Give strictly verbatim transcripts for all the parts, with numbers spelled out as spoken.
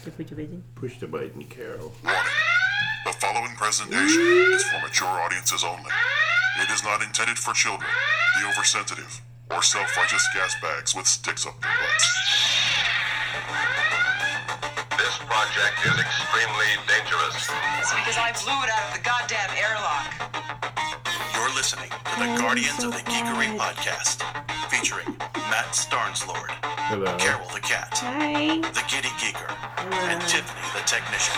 Push the button. Push the button, Carol. Warning. The following presentation is for mature audiences only. It is not intended for children, the oversensitive, or self-righteous gas bags with sticks up their butts. This project is extremely dangerous. It's because I blew it out of the goddamn airlock. You're listening to the Oh, Guardians so of the Geekery bad. podcast, featuring Matt Starnslord, Hello. Carol the Cat, Hi. the Giddy Geeker, and Tiffany the Technician.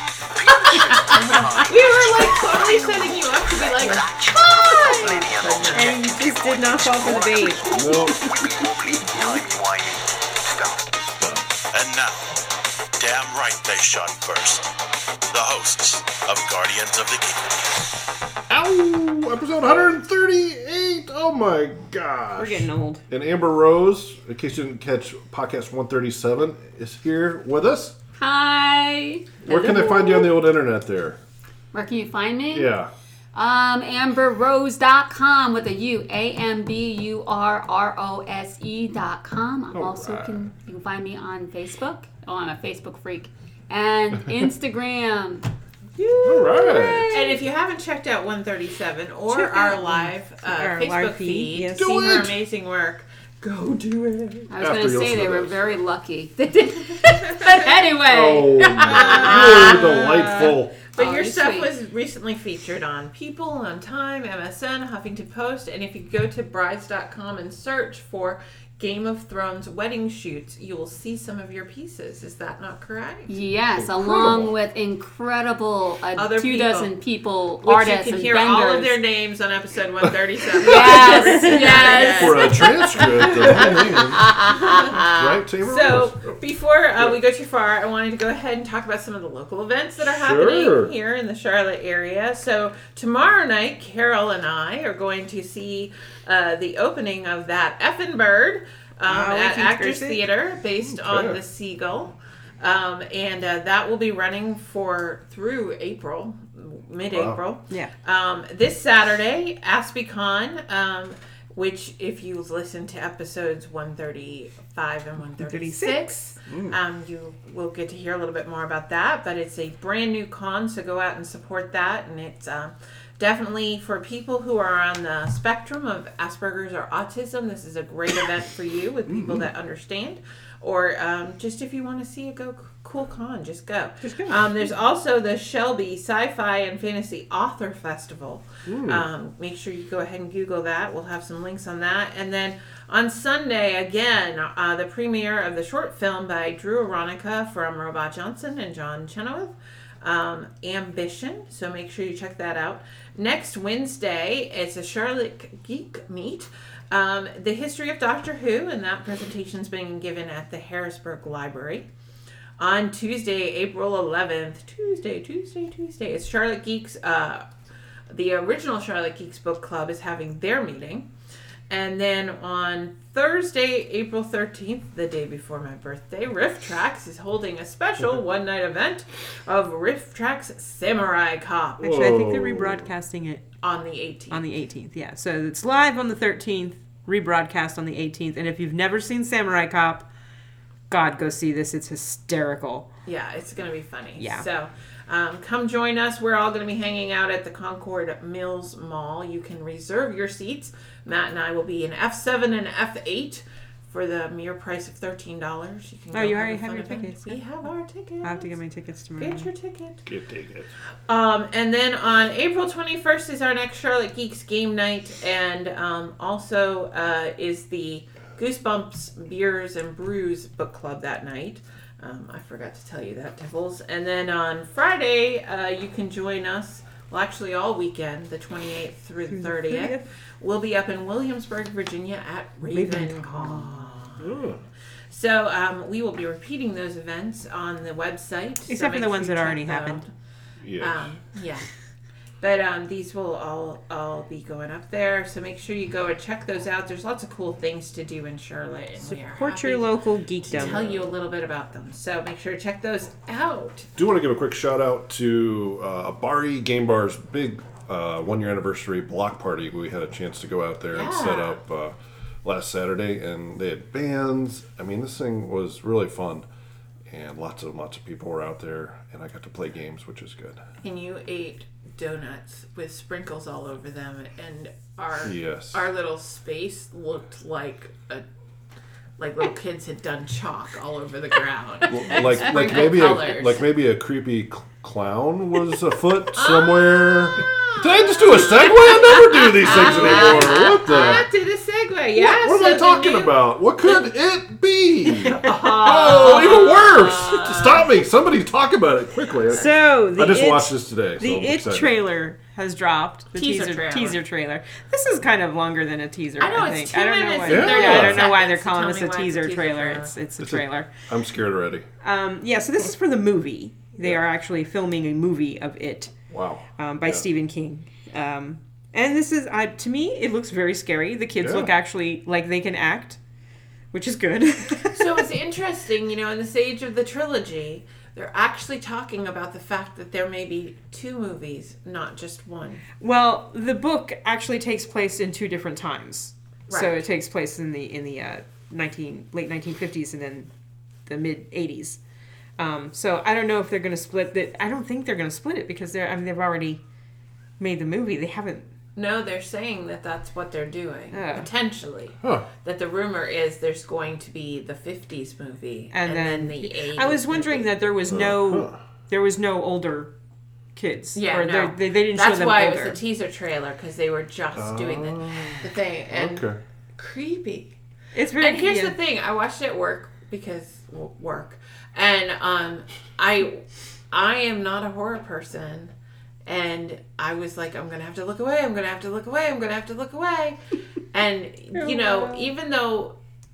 We were like totally setting you up to be like, hi! And you just did not fall for the bait. Nope. And now, damn right they shot first. The hosts of Guardians of the Geekery. Ow! Episode one thirty-eight! Oh my gosh. We're getting old. And Amber Rose, in case you didn't catch podcast one thirty-seven, is here with us. Hi. Where can they find you on the old internet there? Where can you find me? Yeah. Um, amber rose dot com with a U. A M B U R R O S E dot com. I'm All also right. can you can find me on Facebook. Oh, I'm a Facebook freak. And Instagram. All right. And if you haven't checked out one thirty-seven or Check our out live uh, our Facebook live feed, feed, yes. see Do her it! amazing work, go do it. I was After going you to say listen they to were this. very lucky. They did. But anyway. Oh, you're delightful. But Oh, your you're stuff sweet. was recently featured on People, on Time, M S N, Huffington Post, and if you go to brides dot com and search for Game of Thrones wedding shoots, you will see some of your pieces. Is that not correct? Yes, Incredible. along with incredible uh, Other two people. dozen people, Which artists, you can and hear vendors. all of their names on episode one thirty-seven. Yes, yes. For a transcript of my name. Right, Tamer? So, before uh, we go too far, I wanted to go ahead and talk about some of the local events that are happening Sure. here in the Charlotte area. So, tomorrow night, Carol and I are going to see uh, the opening of That Effin' Bird um, Wow, at we Actors fantastic. Theater, based on Okay. The Seagull. Um, and uh, that will be running for through April, mid-April. Yeah. Um, this Saturday, AspieCon, um, which if you listen to episodes one thirty-five and one thirty-six, um, you will get to hear a little bit more about that. But it's a brand new con, so go out and support that. And it's um, definitely for people who are on the spectrum of Asperger's or autism. This is a great event for you with people that understand. Or um, just if you want to see a go cool con, just go. Just go. Um, there's also the Shelby Sci-Fi and Fantasy Author Festival. Um, make sure you go ahead and Google that. We'll have some links on that. And then on Sunday, again, uh, the premiere of the short film by Drew Aronica from Robot Johnson and John Chenoweth, um, Ambition. So make sure you check that out. Next Wednesday, it's a Charlotte Geek Meet. Um, the history of Doctor Who, and that presentation is being given at the Harrisburg Library. On Tuesday, April eleventh, Tuesday, Tuesday, Tuesday, it's Charlotte Geeks, uh, the original Charlotte Geeks Book Club is having their meeting. And then on Thursday, April thirteenth, the day before my birthday, Riff Tracks is holding a special one-night event of Riff Tracks Samurai Cop Actually, I think they're Whoa. rebroadcasting it on the eighteenth. on the eighteenth. Yeah. So it's live on the thirteenth, rebroadcast on the eighteenth. And if you've never seen Samurai Cop, God, go see this. It's hysterical. Yeah, it's going to be funny. Yeah. So um, come join us. We're all going to be hanging out at the Concord Mills Mall. You can reserve your seats. Matt and I will be in F seven and F eight for the mere price of thirteen dollars. You can Oh, go you have already a have fun your event. tickets, We huh? have our tickets. I have to get my tickets tomorrow. Get your ticket. Get tickets. Um, and then on April twenty-first is our next Charlotte Geeks game night, and um, also uh, is the Goosebumps Beers and Brews book club that night. Um, I forgot to tell you that, Devils. And then on Friday, uh, you can join us. Well, actually, all weekend, the twenty-eighth through the thirtieth. We'll be up in Williamsburg, Virginia at RavenCon. Oh. So um, we will be repeating those events on the website. so Except for make the ones sure that you already check that happened. out. Yes. Um, yeah. But um, these will all all be going up there, so make sure you go and check those out. There's lots of cool things to do in Charlotte, and we are Support your happy local to geekdom. tell you a little bit about them. So make sure to check those out. Do want to give a quick shout out to uh, Abari Game Bar's big uh, one year anniversary block party. We had a chance to go out there and set Yeah. up uh, last Saturday, and they had bands. I mean, this thing was really fun. and lots of lots of people were out there, and I got to play games, which is good. And you ate donuts with sprinkles all over them, and our Yes. our little space looked like a like little kids had done chalk all over the ground. Well, like like Sprinkle maybe colors. a, like maybe a creepy cl- clown was afoot somewhere. Did I just do a segue? I never do these things anymore. What I the? did a segue. Yeah. What, what so am I the talking new- about? What could it be? Oh, even worse! Stop me! Somebody talk about it quickly. So the I just It- watched this today. So The I'm It excited. trailer has dropped. The Teaser teaser trailer. teaser trailer. This is kind of longer than a teaser. I know, I it's think. two I don't know minutes why. and thirty Yeah, I don't know why they're seconds. calling Tell this me a why it's a teaser teaser trailer. trailer. It's it's a It's a- trailer. I'm scared already. Um, yeah. So this is for the movie. They are actually filming a movie of It Wow. um, by Yeah. Stephen King. Um, and this is uh, to me, it looks very scary. The kids Yeah. look actually like they can act, which is good. So it's interesting, you know, in the stage of the trilogy, they're actually talking about the fact that there may be two movies, not just one. Well, the book actually takes place in two different times. So Right. it takes place in the in the uh, nineteen late nineteen fifties and then the mid eighties. Um, so I don't know if they're going to split that. I don't think they're going to split it because they're. I mean, they've already made the movie. They haven't. No, they're saying that that's what they're doing, Oh. potentially. Huh. That the rumor is there's going to be the fifties movie And, and, then, then, the eighties. I was wondering movie. that there was no there was no older kids. Yeah, or no. they're- they they didn't That's show them why older. it was the teaser trailer, because they were just doing the, the thing. And Okay. creepy. It's very. And here's yeah. the thing: I watched it at work because well, work, and um, I I am not a horror person, and I was like, I'm gonna have to look away. I'm gonna have to look away. I'm gonna have to look away, and you know, wow. even though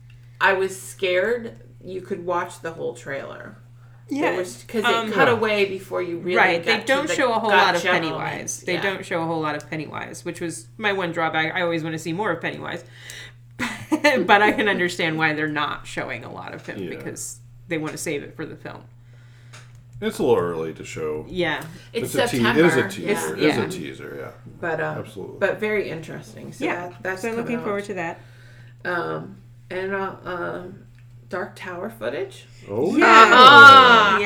I was scared, you could watch the whole trailer. Yeah, because it um, cut away before you really right. got They to don't the show a whole lot of gotcha Pennywise. moment. They Yeah. don't show a whole lot of Pennywise, which was my one drawback. I always want to see more of Pennywise, but I can understand why they're not showing a lot of him Yeah. because they want to save it for the film. It's a little early to show. Yeah, It's, a te- September. it is a teaser. Yeah. It is yeah. a teaser. Yeah. But um, Absolutely. but very interesting. So yeah. that, that's so coming looking out. forward to that. Um, and uh, um, Dark Tower footage. Oh Yeah.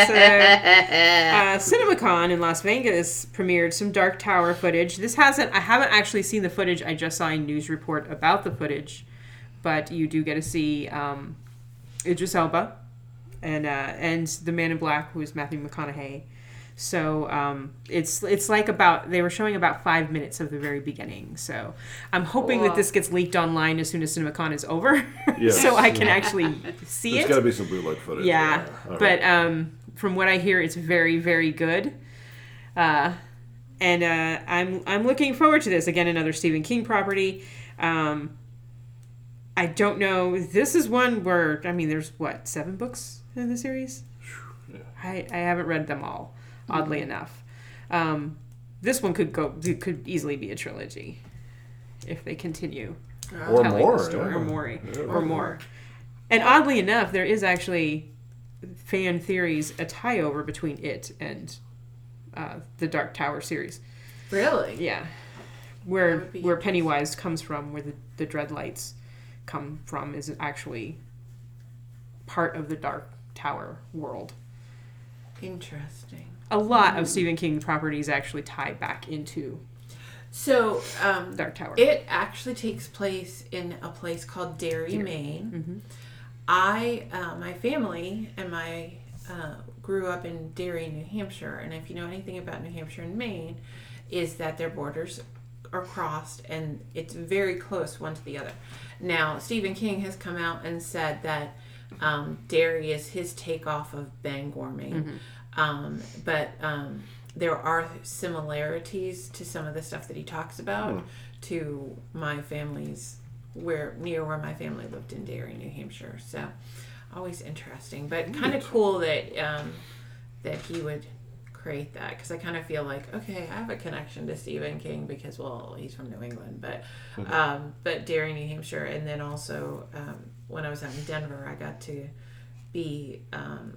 Yes. Uh, uh, CinemaCon in Las Vegas premiered some Dark Tower footage. This hasn't. I haven't actually seen the footage. I just saw a news report about the footage, but you do get to see um, Idris Elba and uh, and the Man in Black, who is Matthew McConaughey. So um, it's it's like about they were showing about five minutes of the very beginning. So I'm hoping Cool. that this gets leaked online as soon as CinemaCon is over, Yes. so I can actually see There's it. got to be some bootleg footage. Yeah, All right. but um, from what I hear, it's very, very good. Uh, and uh, I'm I'm looking forward to this. Again, another Stephen King property. Um, I don't know. This is one where I mean, there's what seven books in the series. I I haven't read them all. Oddly enough, um, this one could go it could easily be a trilogy if they continue or telling more. the story, yeah. or more, Yeah. or more. And oddly enough, there is actually fan theories a tie over between it and uh, the Dark Tower series. Really? Yeah, That where would be where Pennywise comes from, where the the Dreadlights come from, is actually part of the Dark Tower world. Interesting. A lot of Stephen King properties actually tie back into So, um, Dark Tower. it actually takes place in a place called Derry, Maine. Mm-hmm. I, uh, my family and my uh, grew up in Derry, New Hampshire, and if you know anything about New Hampshire and Maine, is that their borders are crossed, and it's very close one to the other. Now, Stephen King has come out and said that um, Derry is his takeoff of Bangor, Maine. Um, but um, there are similarities to some of the stuff that he talks about to my family's where near where my family lived in Derry, New Hampshire. So always interesting, but kind of cool that um, that he would create that, because I kind of feel like, okay, I have a connection to Stephen King because, well, he's from New England, but um, but Derry, New Hampshire, and then also um, when I was out in Denver, I got to be um,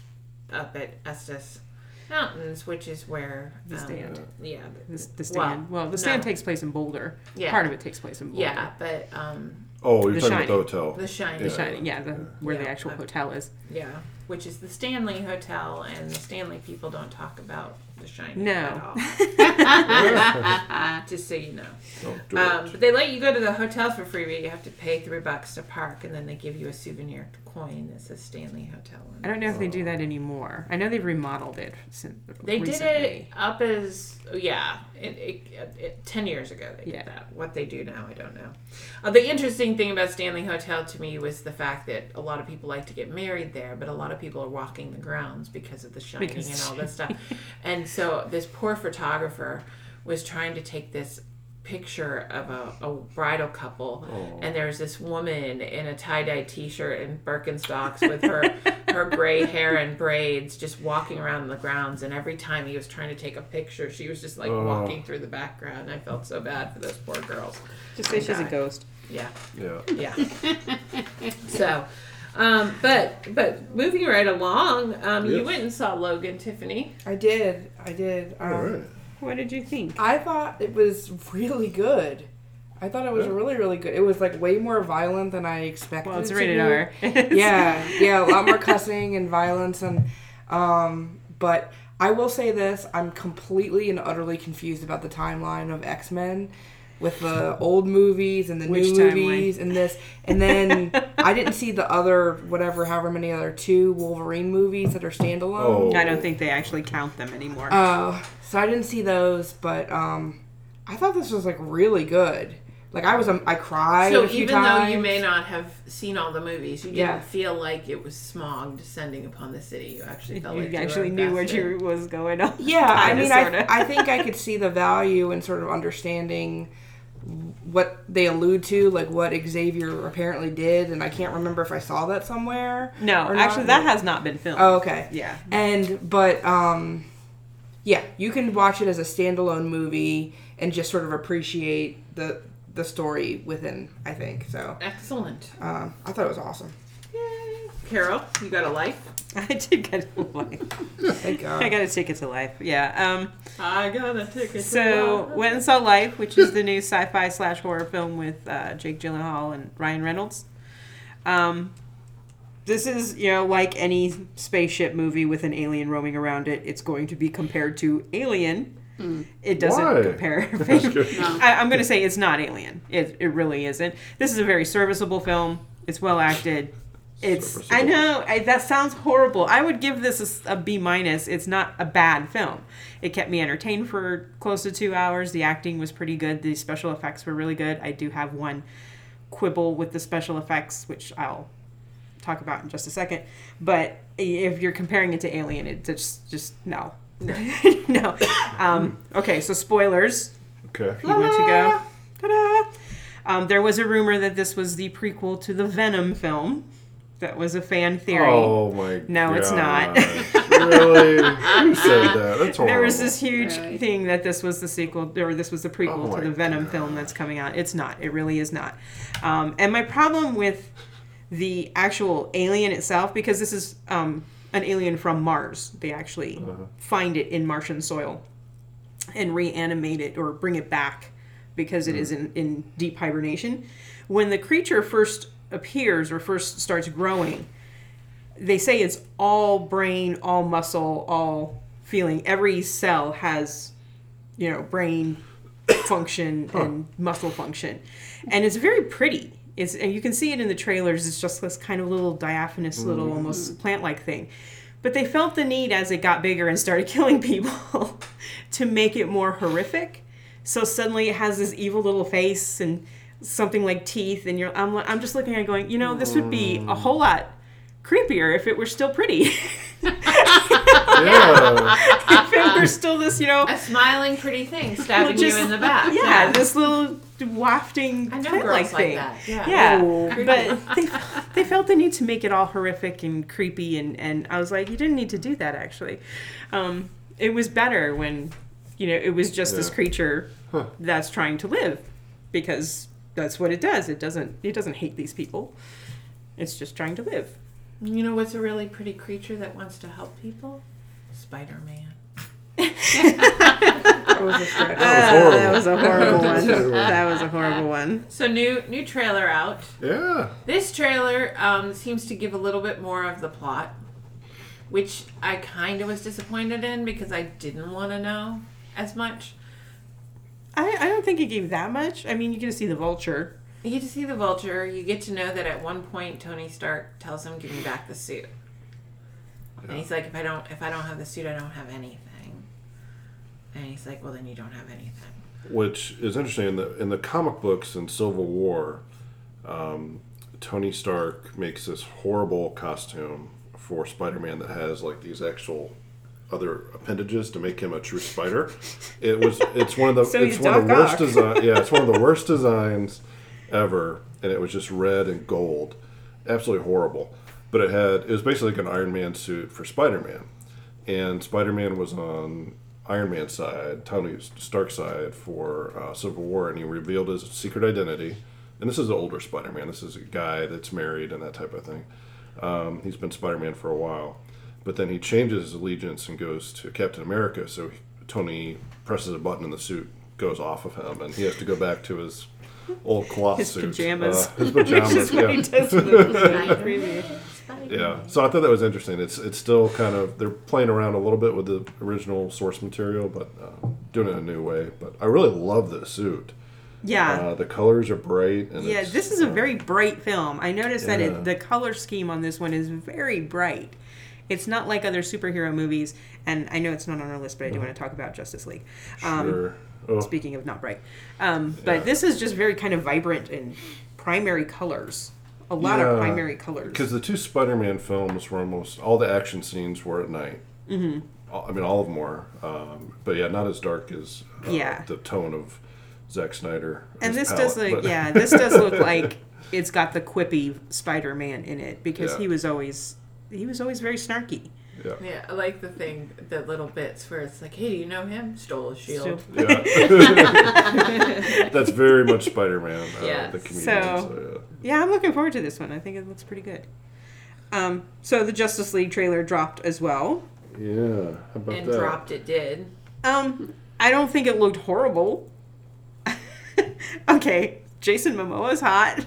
up at Estes Mountains, which is where The um, Stand. yeah, The, the stand. Well, the stand no. takes place in Boulder. Yeah. Part of it takes place in Boulder. yeah, but um, Oh, you're The talking Shining. about the hotel. The Shining. The Shining, yeah, the, where the Yeah, actual uh, hotel is. yeah, which is the Stanley Hotel, and the Stanley people don't talk about The Shining No. at all. Just so you know. Don't do Um, it. but they let you go to the hotel for free, but you have to pay three bucks to park, and then they give you a souvenir coin that says Stanley Hotel. I don't know if they do that anymore. I know they've remodeled it since They recently. did it up as oh, yeah, it, it, it, ten years ago they Yeah. did that. What they do now, I don't know. Uh, the interesting thing about Stanley Hotel to me was the fact that a lot of people like to get married there, but a lot of people are walking the grounds because of The Shining Because- and all this stuff. And so this poor photographer was trying to take this picture of a, a bridal couple, and there's this woman in a tie-dye t-shirt and Birkenstocks with her her gray hair and braids just walking around the grounds, and every time he was trying to take a picture she was just like Oh. walking through the background. I felt so bad for those poor girls. Just say she's a God. ghost. Yeah, Yeah. yeah. So um but but moving right along, um you Yes. went and saw Logan, Tiffany. I did. I did. Um, All right. What did you think? I thought it was really good. I thought it was Yeah. really, really good. It was like way more violent than I expected. Well, it's it to rated be. R. yeah, yeah, a lot more cussing and violence, and um, but I will say this: I'm completely and utterly confused about the timeline of X-Men, with the old movies and the Which new timeline? movies, and this, and then I didn't see the other whatever, however many other two Wolverine movies that are standalone. Oh. I don't think they actually count them anymore. Uh, so I didn't see those, but um, I thought this was like really good. Like I was, um, I cried So a few even times. though you may not have seen all the movies, you didn't Yeah. feel like it was smog descending upon the city. You actually felt like you you actually were knew what invested. you was going on. Yeah, I Kinda, mean, I, sorta. I think I could see the value in sort of understanding what they allude to, like what Xavier apparently did, and I can't remember if I saw that somewhere. No, or actually, not. that has not been filmed. Oh, okay. Yeah. And but um, yeah, you can watch it as a standalone movie and just sort of appreciate the the story within. I think so. Excellent. Um, I thought it was awesome. Carol, you got a life? I did get a life. Thank God. I got a ticket to life. Yeah. Um. I got a ticket. So went and saw Life, which is the new sci-fi slash horror film with uh, Jake Gyllenhaal and Ryan Reynolds. Um, this is, you know, like any spaceship movie with an alien roaming around it. It's going to be compared to Alien. It doesn't Why? compare. That's good. I, I'm going to say it's not Alien. It it really isn't. This is a very serviceable film. It's well acted. It's. I Serviceable. know I, that sounds horrible. I would give this a, a B minus. It's not a bad film. It kept me entertained for close to two hours. The acting was pretty good. The special effects were really good. I do have one quibble with the special effects, which I'll talk about in just a second. But if you're comparing it to Alien, it's just just no, no. Um, okay, so spoilers. Okay. You want to go? Ta-da! Um, there was a rumor that this was the prequel to the Venom film. That was a fan theory. Oh my god. No, it's not. Really? Who said that? That's horrible. There was this huge Right. thing that this was the sequel, or this was the prequel Oh to my the Venom God. film that's coming out. It's not. It really is not. Um, and my problem with the actual alien itself, because this is um, an alien from Mars, they actually Uh-huh. find it in Martian soil and reanimate it or bring it back because it is in, in deep hibernation. When the creature first appears or first starts growing, they say it's all brain, all muscle, all feeling. Every cell has, you know, brain function and muscle function. And it's very pretty. It's, and you can see it in the trailers. It's just this kind of little diaphanous little almost plant-like thing. But they felt the need as it got bigger and started killing people to make it more horrific. So suddenly it has this evil little face and something like teeth, and you're I'm I'm just looking at it going, you know, this would be a whole lot creepier if it were still pretty. Yeah. If it were still this, you know, A smiling, pretty thing stabbing just- you in the back. yeah, this little wafting I know plant-like girls like thing. that. Yeah. Yeah, Oh. but they, they felt the need to make it all horrific and creepy, and, and I was like, you didn't need to do that, actually. Um, it was better when, you know, it was just this Yeah. creature Huh. that's trying to live, because that's what it does. It doesn't it doesn't hate these people. It's just trying to live. You know what's a really pretty creature that wants to help people? Spider-Man. That was a stretch. That was horrible. That was a horrible one. Terrible. That was a horrible one. So new new trailer out. Yeah. This trailer um, seems to give a little bit more of the plot. which I kind of was disappointed in because I didn't want to know as much. I, I don't think it gave that much. I mean, you get to see the Vulture. You get to see the Vulture. You get to know that at one point Tony Stark tells him, "Give me back the suit." Yeah. And he's like, "If I don't, if I don't have the suit, I don't have anything." And he's like, "Well, then you don't have anything." Which is interesting in the in the comic books in Civil War, um, Tony Stark makes this horrible costume for Spider-Man that has like these actual other appendages to make him a true spider. It was it's one of the so it's one of the Doc worst Ock. design yeah it's one of the worst designs ever, and it was just red and gold, absolutely horrible. But it had it was basically like an Iron Man suit for Spider-Man, and Spider-Man was on Iron Man's side, Tony Stark's side for uh, Civil War, and he revealed his secret identity. And this is an older Spider-Man. This is a guy that's married and that type of thing. Um, he's been Spider-Man for a while. But then he changes his allegiance and goes to Captain America. So he, Tony presses a button and the suit goes off of him. And he has to go back to his old cloth His suit. pajamas. Uh, his pajamas, Which is what yeah. he does in the, the preview. Yeah, so I thought that was interesting. It's it's still kind of, they're playing around a little bit with the original source material, but uh, doing it in a new way. But I really love this suit. Yeah. Uh, the colors are bright. And Yeah, it's, this is a uh, very bright film. I noticed that Yeah. it, the color scheme on this one is very bright. It's not like other superhero movies, and I know it's not on our list, but I do want to talk about Justice League. Um, Sure. Oh. Speaking of not bright. Um, but Yeah. this is just very kind of vibrant and primary colors. A lot Yeah, of primary colors. Because the two Spider-Man films were almost, all the action scenes were at night. Mm-hmm. I mean, all of them were. Um, but yeah, not as dark as uh, Yeah. the tone of Zack Snyder. And his this does palette, look, but- yeah, this does look like it's got the quippy Spider-Man in it because Yeah. he was always, he was always very snarky. Yeah. Yeah, I like the thing, the little bits where it's like, "Hey, do you know him? Stole a shield." Yeah. That's very much Spider-Man, uh, Yes. the comedian. So, So, yeah, I'm looking forward to this one. I think it looks pretty good. Um, so the Justice League trailer dropped as well. yeah. yeah. How about And that? dropped it did. Um, I don't think it looked horrible. Okay, Jason Momoa's hot.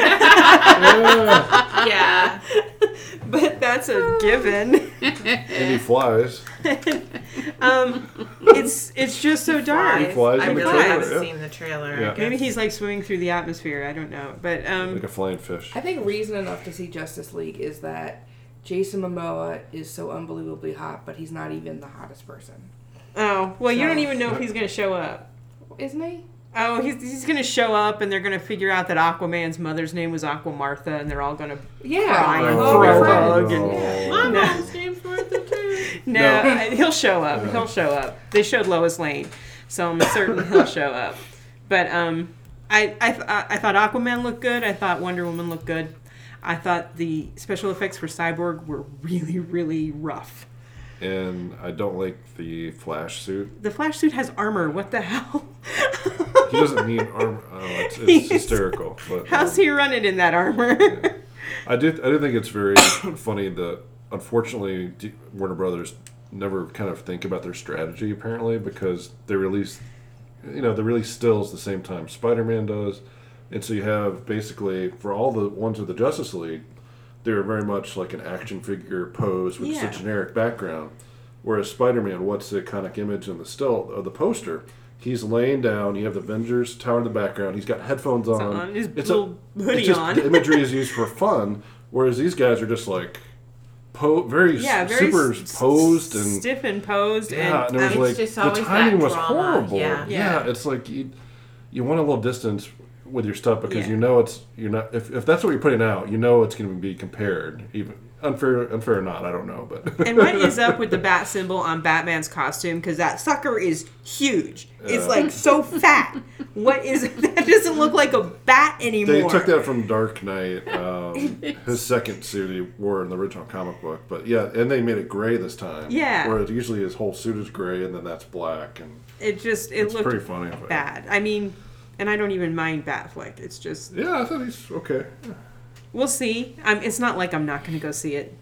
Yeah. But that's a given. And he flies. Um, it's it's just so dark. He flies I in the really trailer, haven't yeah. seen the trailer. Yeah. I guess. Maybe he's like swimming through the atmosphere. I don't know, but um, Like a flying fish. I think reason enough to see Justice League is that Jason Momoa is so unbelievably hot, but he's not even the hottest person. oh well, you So- don't even know if he's gonna show up. Isn't he? Oh, he's, he's gonna show up, and they're gonna figure out that Aquaman's mother's name was Aqua Martha, and they're all gonna Yeah. cry and Oh, throw a right. hug. And, Yeah. My No. mom's name's Martha too. no, No. I- he'll show up. He'll show up. They showed Lois Lane, so I'm certain he'll show up. But um, I I, th- I thought Aquaman looked good. I thought Wonder Woman looked good. I thought the special effects for Cyborg were really really rough. And I don't like the Flash suit. The Flash suit has armor. What the hell? He doesn't need armor. Oh, it's, it's He's- hysterical. But, How's um, he running in that armor? I do. I do think it's very funny that unfortunately D- Warner Brothers never kind of think about their strategy apparently because they release, you know, they release stills the same time Spider-Man does, and so you have basically for all the ones with the Justice League, they're very much like an action figure pose with Yeah. just a generic background, whereas Spider-Man, what's the iconic image in the still of the poster? He's laying down. You have the Avengers Tower in the background. He's got headphones on. on, his It's little hoodie it's just, on. The imagery is used for fun, whereas these guys are just like, po- very, Yeah, very super s- posed and stiff and posed, yeah, and and it was um, like It's just the always timing that was drama, horrible. yeah. Yeah. it's like you, you want a little distance with your stuff because Yeah. you know it's you're not if, if that's what you're putting out, you know it's going to be compared even unfair unfair or not, I don't know, but and what is up with the bat symbol on Batman's costume? Because that sucker is huge. It's Yeah. like so fat. What is that? Doesn't look like a bat anymore. They took that from Dark Knight, um, his second suit he wore in the original comic book. But yeah, and they made it gray this time. Yeah. Whereas usually his whole suit is gray and then that's black. And It just it it's looked pretty funny. But bad. I mean, and I don't even mind Batfleck. It's just yeah, I thought he's okay. we'll see. I'm. It's not like I'm not going to go see it.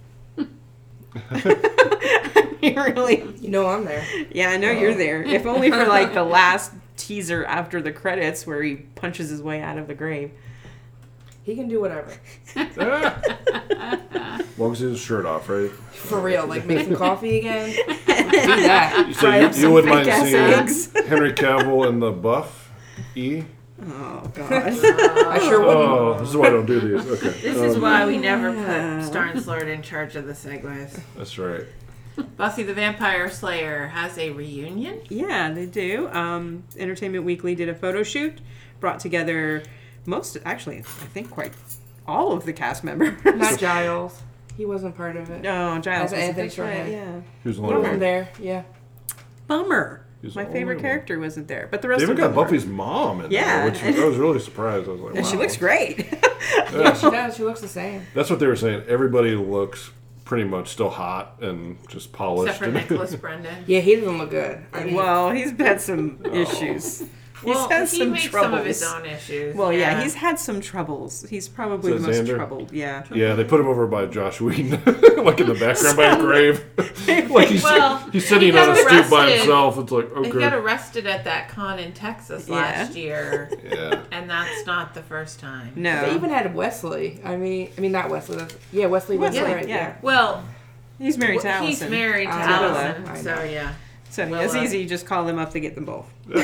I mean, really. You know I'm there. Yeah, I know you're there. If only for like the last teaser after the credits where he punches his way out of the grave. He can do whatever. long as he has his shirt off, right? For real, like make some coffee again. Do that. So you, you wouldn't mind fake-ass seeing eggs. Henry Cavill in the buff E? Oh god. I sure wouldn't. Oh, this is why I don't do these. Okay. This is Um, why we never put Starnslord in charge of the segues. That's right. Buffy the Vampire Slayer has a reunion. Yeah, they do. Um, Entertainment Weekly did a photo shoot, brought together most, actually, I think quite all of the cast members. Not Giles. He wasn't part of it. No, Giles As was Anthony that's right, Shorehand. yeah. He was the He only wasn't one. there. Yeah. Bummer. He was My the favorite only character wasn't there, but the They rest even of got them were. Buffy's mom in Yeah. there, which I was really surprised. I was like, wow. And she looks great. Yeah, She does. She looks the same. that's what they were saying. Everybody looks pretty much still hot and just polished. Except for and- Nicholas Brendan. Yeah, he doesn't look good. I mean, Well, he's had some issues. He's Well, had he some makes troubles. some of his own issues. Well, yeah. he's had some troubles. He's probably So the most Xander? troubled. Yeah. Yeah, they put him over by Josh Whedon, like in the background by a grave. like he's, Well, he's sitting he on got a stoop by arrested. himself. It's like, He got okay. arrested at that con in Texas Yeah. last year, Yeah. and that's not the first time. No. they even had Wesley. I mean, I mean not Wesley. that's- Yeah, Wesley. Wesley, Wesley. Right, yeah. yeah. Well, He's married to he's Allison. married to I know. Allison, I so know. yeah. So Well, it's uh, easy. You just call them up to get them both.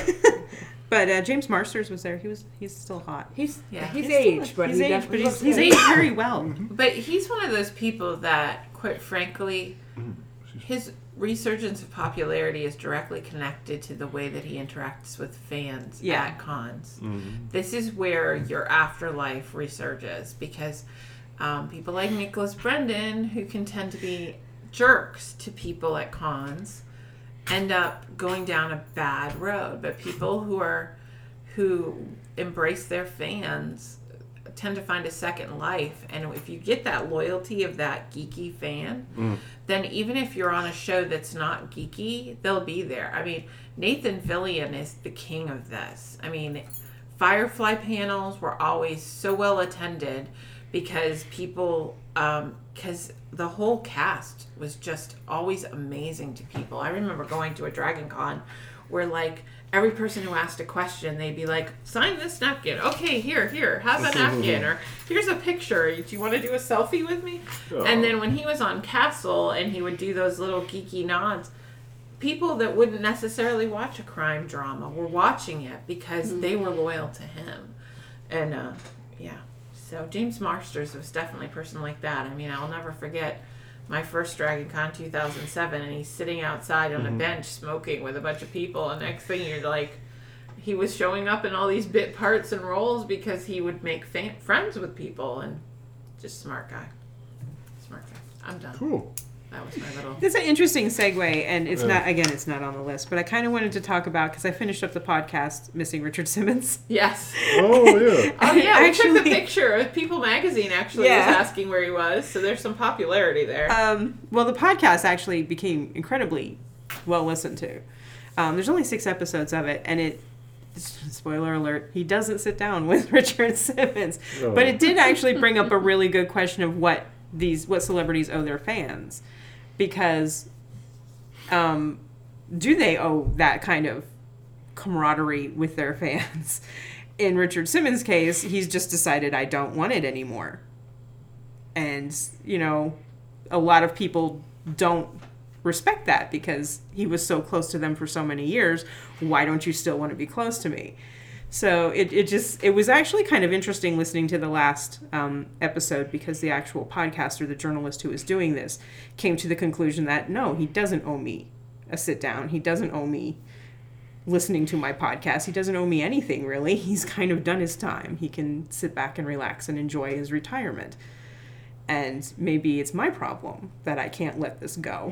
But uh, James Marsters was there. He was. He's still hot. He's Yeah. he's, He's aged, but he's he aged, but definitely he's, looks he's good. aged very well. But he's one of those people that, quite frankly, his resurgence of popularity is directly connected to the way that he interacts with fans Yeah. at cons. This is where your afterlife resurges because um, people like Nicholas Brendan, who can tend to be jerks to people at cons, end up going down a bad road. But people who are who embrace their fans tend to find a second life, and if you get that loyalty of that geeky fan, Mm. then even if you're on a show that's not geeky, they'll be there. I mean, Nathan Fillion is the king of this. I mean, Firefly panels were always so well attended because people because the whole cast was just always amazing to people. I remember going to a Dragon Con where like every person who asked a question, they'd be like, sign this napkin. Okay, here, here, have a napkin. Or here's a picture. Do you want to do a selfie with me? Oh. And then when he was on Castle and he would do those little geeky nods, people that wouldn't necessarily watch a crime drama were watching it because they were loyal to him. And uh, yeah, so James Marsters was definitely a person like that. I mean, I'll never forget my first Dragon Con two thousand seven, and he's sitting outside on a bench smoking with a bunch of people, and next thing you're like, he was showing up in all these bit parts and roles because he would make fa- friends with people, and just smart guy. Smart guy. I'm done. Cool. That was my little... It's an interesting segue, and it's Yeah. not again. It's not on the list, but I kind of wanted to talk about because I finished up the podcast missing Richard Simmons. Yes. Oh, yeah. Oh, yeah, we took the Actually- picture. People Magazine actually Yeah. was asking where he was, so there's some popularity there. Um, well, the podcast actually became incredibly well listened to. Um, there's only six episodes of it, and it. Spoiler alert: he doesn't sit down with Richard Simmons, Oh. but it did actually bring up a really good question of what these what celebrities owe their fans, because um, do they owe that kind of camaraderie with their fans? In Richard Simmons' case, he's just decided I don't want it anymore. And, you know, a lot of people don't respect that because he was so close to them for so many years. Why don't you still want to be close to me? So it, it just, it was actually kind of interesting listening to the last um, episode because the actual podcaster, the journalist who was doing this, came to the conclusion that no, he doesn't owe me a sit down. He doesn't owe me listening to my podcast. He doesn't owe me anything, really. He's kind of done his time. He can sit back and relax and enjoy his retirement. And maybe it's my problem that I can't let this go.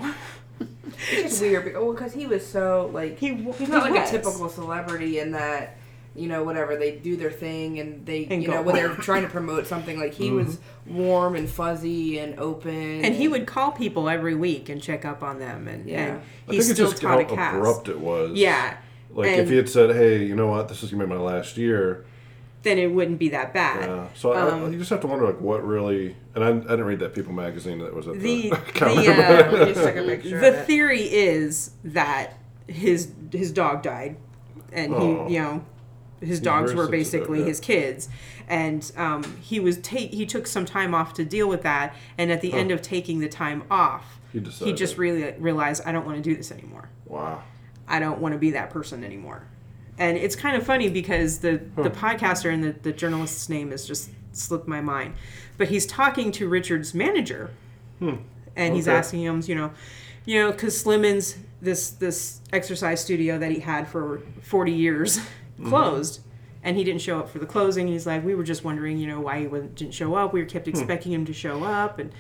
It's weird because, well, because he was so like He- he's he not like was. a typical celebrity in that, you know, whatever, they do their thing and they And you go. know when they're trying to promote something, like he was warm and fuzzy and open, And he would call people every week and check up on them. And, Yeah. and I he think it's still just taught how a cast. abrupt it was. Yeah. Like, And if he had said, hey, you know what, this is going to be my last year. then it wouldn't be that bad. Yeah. So I, Um, you just have to wonder, like, what really... And I, I didn't read that People magazine that was at the, The, counter. the, uh, We just took a picture the of it. theory is that his his dog died, and Oh. he, you know, his dogs very were sensitive, basically yeah. his kids, and um, he was take he took some time off to deal with that, and at the Huh. end of taking the time off, He he decided. just really realized, I don't want to do this anymore. Wow. I don't want to be that person anymore. And it's kind of funny because the, the podcaster and the, the journalist's name has just slipped my mind. But he's talking to Richard's manager. Hmm. And he's Okay. asking him, you know, you know, because Slimmons, this this exercise studio that he had for forty years, closed. And he didn't show up for the closing. He's like, we were just wondering, you know, why he wasn't, didn't show up. We kept expecting him to show up. And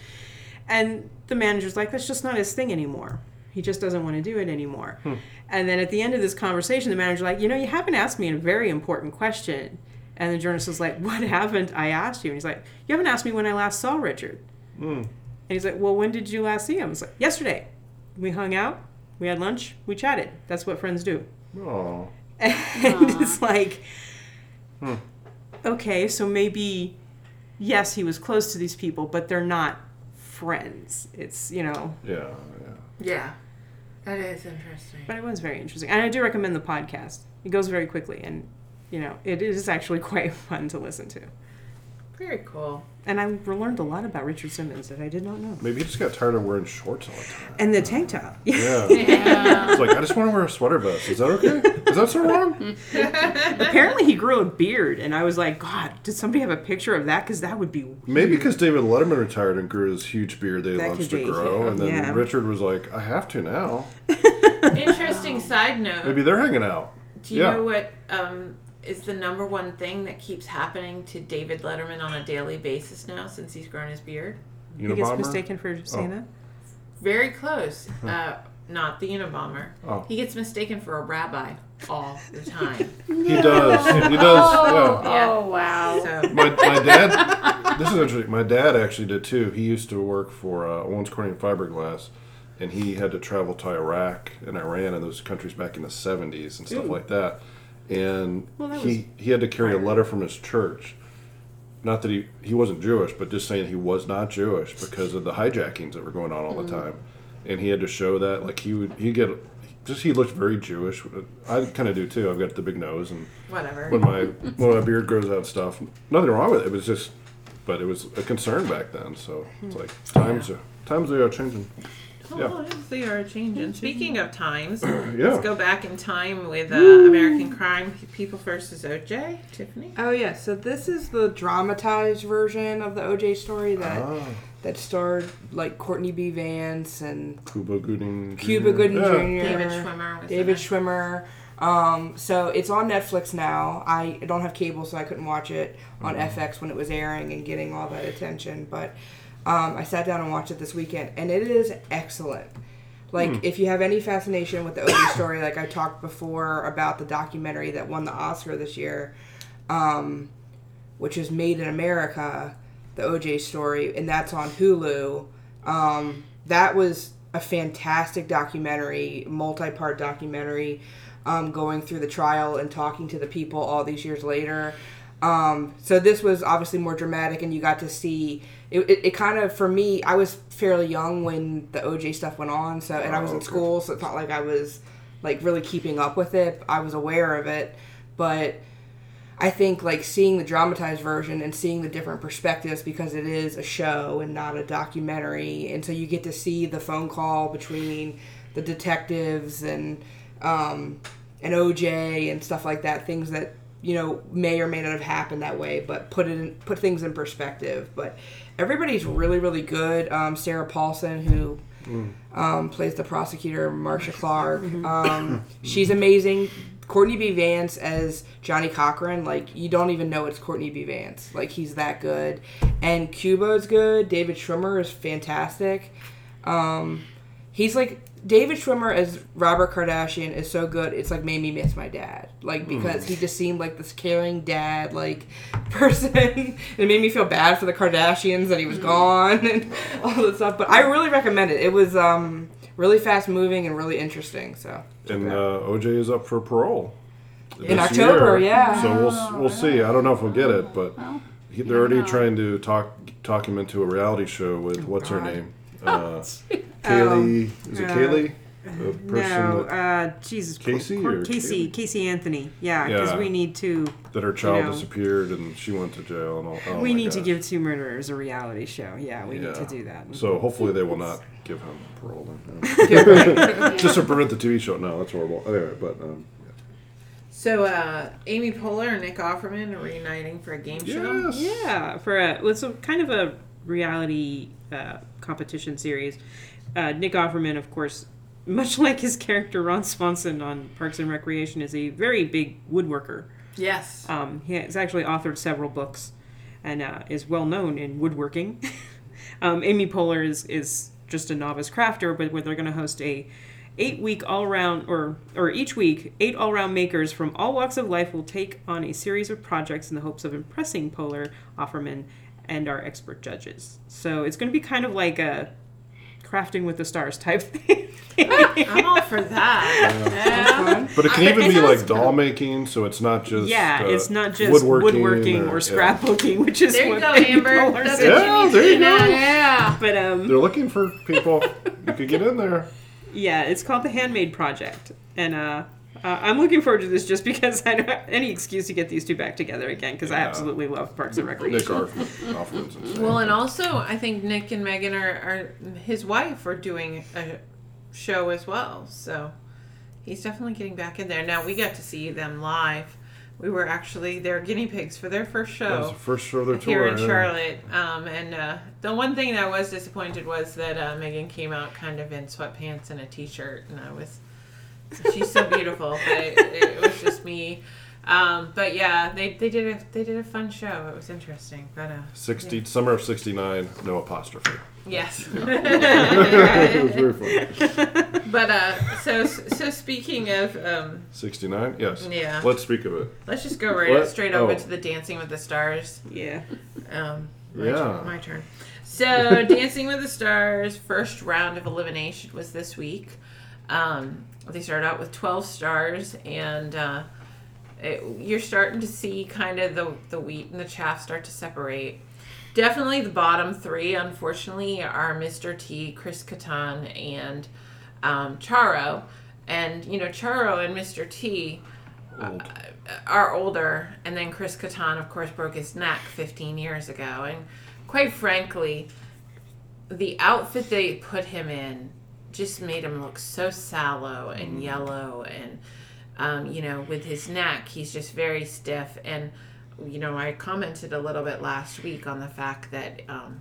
and the manager's like, that's just not his thing anymore. He just doesn't want to do it anymore. Hmm. And then at the end of this conversation, the manager's like, you know, you haven't asked me a very important question. And the journalist is like, what haven't I asked you? And he's like, you haven't asked me when I last saw Richard. Hmm. And he's like, well, when did you last see him? It's like, yesterday. We hung out, we had lunch, we chatted. That's what friends do. Oh. And it's like, Hmm. okay, so maybe, yes, he was close to these people, but they're not friends. It's, you know. Yeah, yeah. Yeah. That is interesting. But it was very interesting. And I do recommend the podcast. It goes very quickly, and, you know, it is actually quite fun to listen to. Very cool. And I learned a lot about Richard Simmons that I did not know. Maybe he just got tired of wearing shorts all the time. And the tank top. Yeah. Yeah. It's like, I just want to wear a sweater vest. Is that okay? Is that so wrong? Apparently he grew a beard, and I was like, God, did somebody have a picture of that? Because that would be Maybe because David Letterman retired and grew his huge beard that he That loves could to be, grow. yeah. And then Yeah. Richard was like, I have to now. Interesting side note. Maybe they're hanging out. Do you Yeah. know what um, is the number one thing that keeps happening to David Letterman on a daily basis now since he's grown his beard? He gets Unabomber? mistaken for saying Oh. that? Very close. Uh, not the Unabomber. Oh. He gets mistaken for a rabbi all the time. He does. He does. Yeah. Yeah. Oh, wow. So My, my dad, this is interesting. My dad actually did too. He used to work for uh, Owens Corning Fiberglass, and he had to travel to Iraq and Iran and those countries back in the seventies and stuff Ooh. like that. And Well, that he, he had to carry a letter from his church. Not that he, he wasn't Jewish, but just saying he was not Jewish because of the hijackings that were going on all the time. And he had to show that. Like, he would, he'd get, just he looked very Jewish. I kind of do too. I've got the big nose, and whatever. when my when my beard grows out and stuff, nothing wrong with it. It was just, but it was a concern back then. So it's like times are times they are changing. Oh, Yeah. yes, they are changing. Speaking of times, Yeah. let's go back in time with uh, American Crime People versus O J. Tiffany? Oh yeah, so this is the dramatized version of the O J story that Ah, that starred like Courtney B. Vance and Cuba Gooding. Cuba Gooding Yeah. Junior David Schwimmer was David in it. Schwimmer. Um, so it's on Netflix now. I don't have cable, so I couldn't watch it on F X when it was airing and getting all that attention. But um, I sat down and watched it this weekend, and it is excellent. Like, if you have any fascination with the O J story, like I talked before about the documentary that won the Oscar this year, um, which is Made in America, the O J story, and that's on Hulu. Um, that was a fantastic documentary, multi-part documentary, um, going through the trial and talking to the people all these years later. Um, so this was obviously more dramatic, and you got to see it, it, it kind of, for me, I was fairly young when the O J stuff went on, so and I was Oh, in okay. school, so it's not like I was like really keeping up with it. I was aware of it, but I think like seeing the dramatized version and seeing the different perspectives, because it is a show and not a documentary, and so you get to see the phone call between the detectives and um, and O J and stuff like that, things that, you know, may or may not have happened that way, but put it in, put things in perspective. But everybody's really, really good. Um, Sarah Paulson, who um, plays the prosecutor, Marcia Clark, um, she's amazing. Courtney B. Vance as Johnny Cochran, like, you don't even know it's Courtney B. Vance. Like, he's that good. And Cuba's good. David Schwimmer is fantastic. Um, he's like, David Schwimmer as Robert Kardashian is so good, it's like made me miss my dad. Like, because he just seemed like this caring dad, like, person. It made me feel bad for the Kardashians that he was gone and all this stuff. But I really recommend it. It was um, really fast moving and really interesting. So check And it uh, out. O J is up for parole In this October, year. yeah. So we'll we'll see. I don't know if we'll get it, but he, they're already trying to talk talk him into a reality show with what's her name, uh, Kaylee. Is it Uh, Kaylee? The person No, that, uh, Jesus. Casey Cor- or Casey, Kaylee? Casey Anthony. Yeah, because Yeah. we need to. that her child you know, disappeared and she went to jail and all. Oh we my need to gosh. give Two Murderers a reality show. Yeah, we Yeah. need to do that. So hopefully they will not give him parole. Then. Just to prevent the T V show. No, that's horrible. Anyway, but um, So, uh, Amy Poehler and Nick Offerman are reuniting for a game show. yes. Yeah, for a it's a kind of a reality uh, competition series. Uh, Nick Offerman, of course, much like his character Ron Swanson on Parks and Recreation, is a very big woodworker. Yes. Um, he has actually authored several books and uh, is well known in woodworking. um, Amy Poehler is, is just a novice crafter, but where they're going to host a eight week all round or or each week eight all round makers from all walks of life will take on a series of projects in the hopes of impressing Poehler, Offerman, and our expert judges. So it's going to be kind of like a Crafting with the Stars type thing. I'm all for that. Yeah. But it can even be like doll making, so it's not just Yeah, uh, it's not just woodworking, woodworking, or, yeah. scrapbooking, which is There you what go, Amy Amber. Poehler That's said. what Yeah, you need there to you do go. now. Yeah. But um, They're looking for people. You could get in there. yeah, it's called the Handmade Project, and uh, uh, I'm looking forward to this just because I don't have any excuse to get these two back together again because I Yeah. absolutely love Parks and Nick Recreation. Offerman. Offerman's insane. Well, and also, I think Nick and Megan are, are his wife are doing a show as well. So he's definitely getting back in there. Now, we got to see them live. We were actually their guinea pigs for their first That was show the first show of their here tour. in yeah. Charlotte. Um, and uh, the one thing that I was disappointed was that uh, Megan came out kind of in sweatpants and a t-shirt, and I was she's so beautiful, but it, it was just me. Um, but yeah, they, they did a they did a fun show. It was interesting. But uh, Sixty summer of sixty-nine, no apostrophe. yes. It was very fun. But uh, so so speaking of, um, Sixty-nine, yes. Yeah. Let's speak of it. let's just go right What? straight over Oh. to the Dancing with the Stars. Yeah. Um, my Yeah. turn, my turn. So Dancing with the Stars first round of elimination was this week. Um, they started out with twelve stars, and uh, it, you're starting to see kind of the the wheat and the chaff start to separate. Definitely the bottom three, unfortunately, are Mister T, Chris Kattan, and um, Charo. And, you know, Charo and Mister T uh, are older. And then Chris Kattan, of course, broke his neck fifteen years ago. And quite frankly, the outfit they put him in just made him look so sallow and yellow. And, um, you know, with his neck, he's just very stiff. And you know, I commented a little bit last week on the fact that um,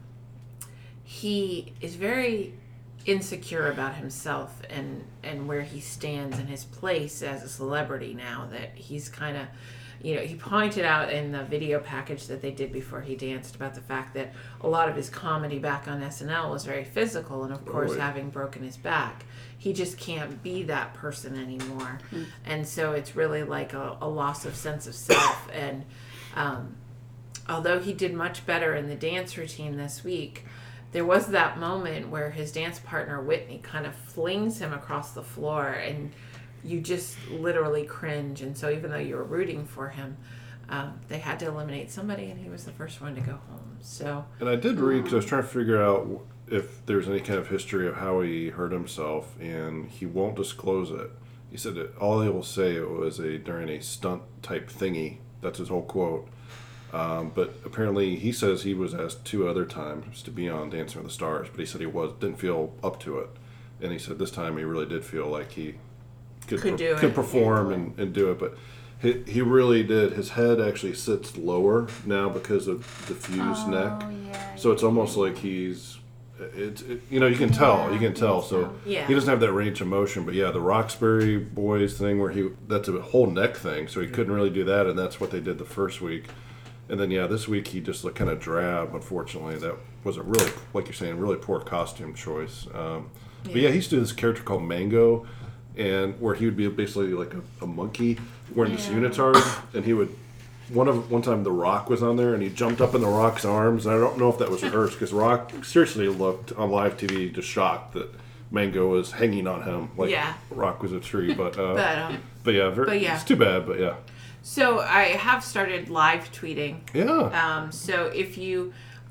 he is very insecure about himself and, and where he stands and his place as a celebrity now, that he's kind of, you know, he pointed out in the video package that they did before he danced about the fact that a lot of his comedy back on S N L was very physical, and of course, Really? having broken his back, he just can't be that person anymore. And so it's really like a, a loss of sense of self. And Um, although he did much better in the dance routine this week, there was that moment where his dance partner Whitney kind of flings him across the floor, and you just literally cringe. And so even though you were rooting for him, um, they had to eliminate somebody, and he was the first one to go home. So And I did read, because I was trying to figure out if there's any kind of history of how he hurt himself, and he won't disclose it. He said that all he will say it was a during a stunt type thingy. That's his whole quote. Um, but apparently he says he was asked two other times to be on Dancing with the Stars, but he said he was didn't feel up to it. And he said this time he really did feel like he could, Could do could it. perform and, and do it. But he, he really did. His head actually sits lower now because of the fused neck. yeah, So it's almost like he's, it's it, you know, you can tell, you can tell. So Yeah. he doesn't have that range of motion. But yeah, the Roxbury Boys thing where he, that's a whole neck thing. So he couldn't really do that. And that's what they did the first week. And then, yeah, this week he just looked kind of drab, unfortunately. That was a really, like you're saying, really poor costume choice. Um, But yeah, he used to do this character called Mango, and where he would be basically like a, a monkey wearing this unitard, and he would, one of one time The Rock was on there, and he jumped up in The Rock's arms, and I don't know if that was rehearsed, because Rock seriously looked on live T V just shocked that Mango was hanging on him, like Yeah. Rock was a tree. But, uh, But, um, but yeah, very, but yeah. it's too bad, but yeah. So I have started live tweeting. Yeah. Um, so if you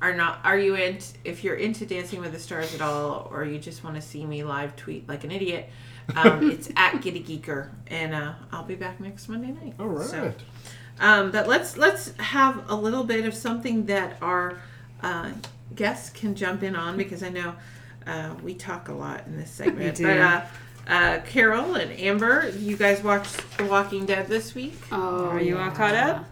are not, are you in? If you're into Dancing with the Stars at all, or you just want to see me live tweet like an idiot, um, it's at Giddy Geeker, and uh, I'll be back next Monday night. All right. So, um, but let's let's have a little bit of something that our uh, guests can jump in on, because I know uh, we talk a lot in this segment. We do. But uh, uh, Carol and Amber, you guys watched The Walking Dead this week? Oh, Are you all yeah. caught up?